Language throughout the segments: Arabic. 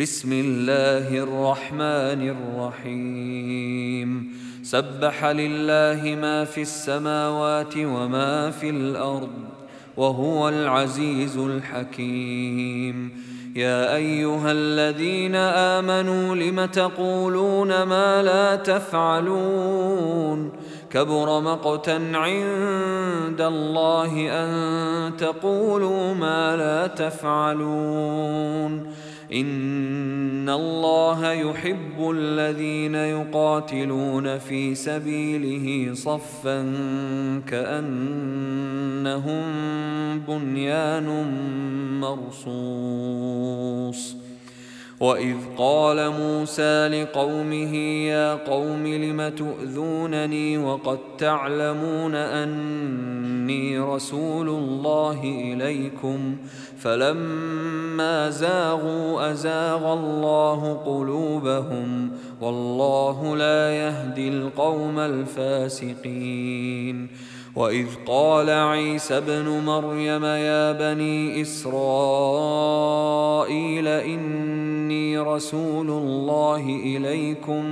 بسم الله الرحمن الرحيم سبح لله ما في السماوات وما في الأرض وهو العزيز الحكيم يا أيها الذين آمنوا لم تقولون ما لا تفعلون كبر مقتا عند الله أن تقولوا ما لا تفعلون إن الله يحب الذين يقاتلون في سبيله صفا كأنهم بنيان مرصوص وإذ قال موسى لقومه يا قوم لم تؤذونني وقد تعلمون أني رسول الله إليكم فلما زاغوا أزاغ الله قلوبهم والله لا يهدي القوم الفاسقين وإذ قال عيسى ابن مريم يا بني إسرائيل إني رسول الله إليكم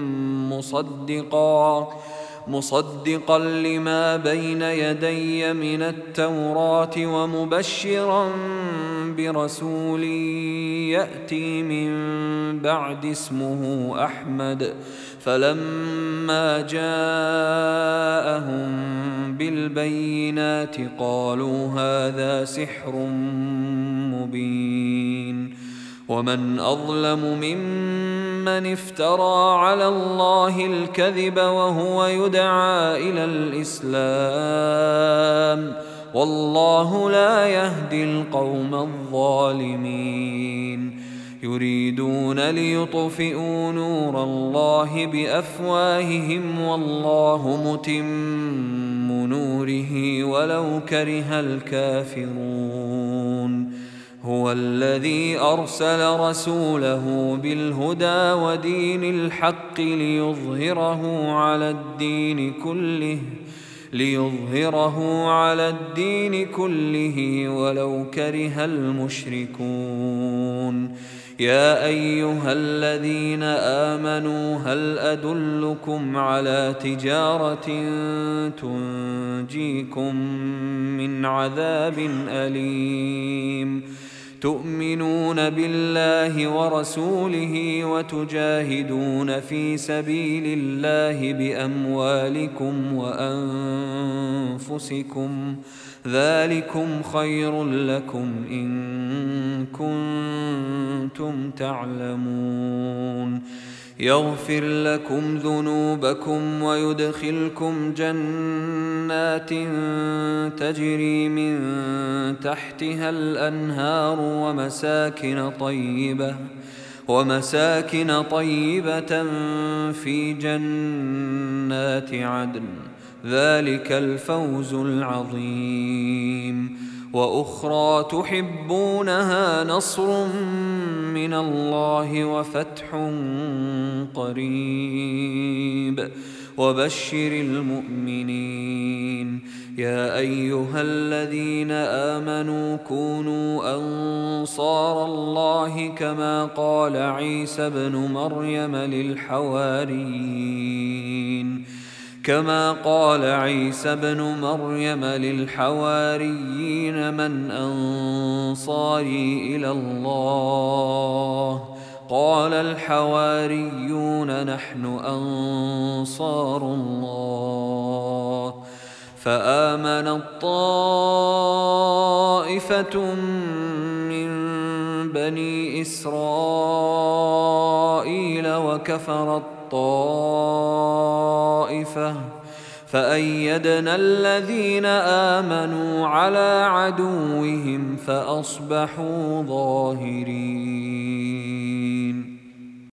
مصدقا لما بين يدي من التوراة ومبشرا برسول يأتي من بعد اسمه أحمد فلما جاءهم بالبينات قالوا هذا سحر مبين ومن أظلم ممن افترى على الله الكذب وهو يدعى إلى الإسلام والله لا يهدي القوم الظالمين يريدون ليطفئوا نور الله بأفواههم والله متم نوره ولو كره الكافرون هو الذي أرسل رسوله بالهدى ودين الحق ليظهره على الدين كله ولو كره المشركون يا أيها الذين آمنوا هل أدلكم على تجارة تنجيكم من عذاب أليم تؤمنون بالله ورسوله وتجاهدون في سبيل الله بأموالكم وأنفسكم ذلكم خير لكم إن كنتم تعلمون يغفر لكم ذنوبكم ويدخلكم جنات تجري من تحتها الأنهار ومساكن طيبة في جنات عدن ذلك الفوز العظيم وأخرى تحبونها نصر من الله وفتح قريب وبشر المؤمنين يا أيها الذين آمنوا كونوا أنصار الله كما قال عيسى ابن مريم للحواريين من أنصاري إلى الله قال الحواريون نحن أنصار الله فآمنت طائفة من بني إسرائيل وكفرت طائفة فأيدنا الذين آمنوا على عدوهم فأصبحوا ظاهرين.